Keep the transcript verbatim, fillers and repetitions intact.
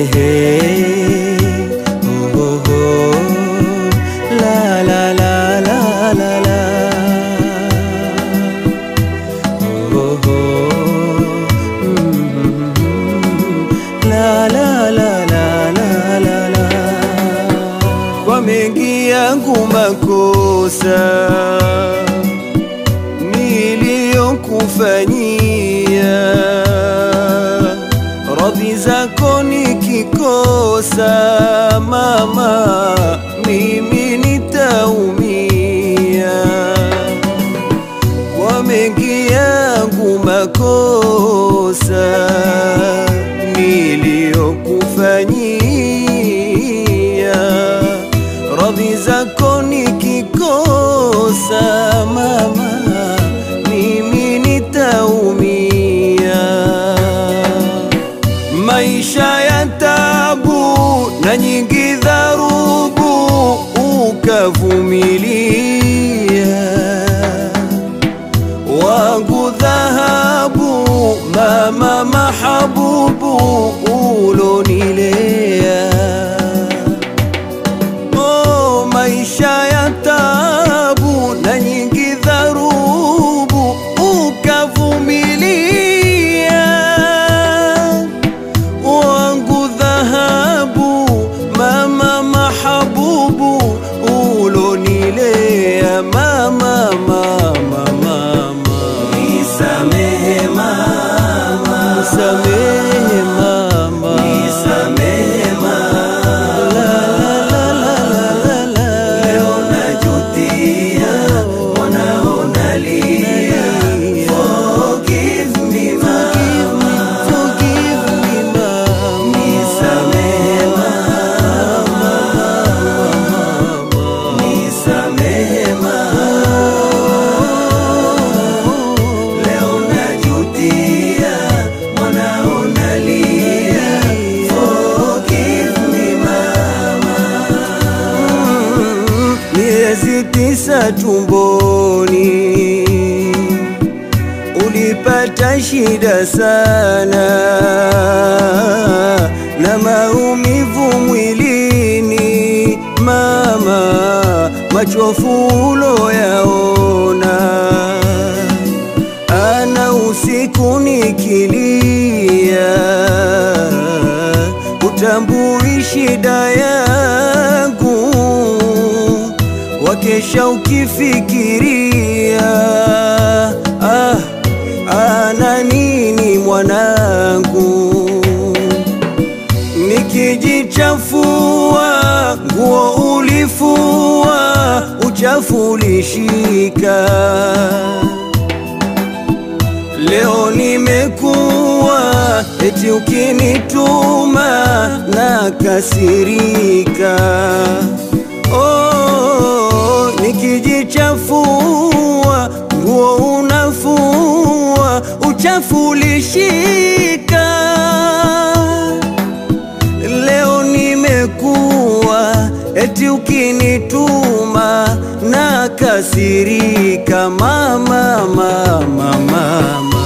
hey, oh, oh, oh, la la la la la la, oh, oh, mm, la la la la la la la. Kwa mengi yangu makosa niliyokufanyia, radhi zako nikikosa, mama, mimi nitaumia. Kwa mengi yangu makosa niliyokufanyia, radhi zako nikikosa, mama, mimi nitaumia. Maisha ya tabu na nyingi dharubu ukavumilia, wangu dhahabu, mama mahabubu ulonilea. Oh, maisha ya tabu na nyingi dharubu ukavumilia, wangu dhahabu, mama mahabubu ulonilea. Mama, mama, mama, nisamehe mama, nisamehe mama, nisamehe mama, la la la la la, leo najutia, wanaona lia. Forgive me mama, forgive me mama, nisamehe mama, nisamehe mama, leo najutia, wanaona lia. Forgive me mama. Miezi tisa tumboni ulipata shida sana, na maumivu mwilini, mama, machofu uloyaona. Ana usiku nikilia, utambui shida yangu, wakesha ukifikiria, ah, ana nini mwanangu. Nikijichafua nguo ulifua, uchafu ulishika. Leo nimekuwa eti ukinituma na kasirika. Oh, nikijichafua nguo unafua, uchafu ulishika. Leo nimekuwa eti ukinituma na kasirika. Mama, mama, mama,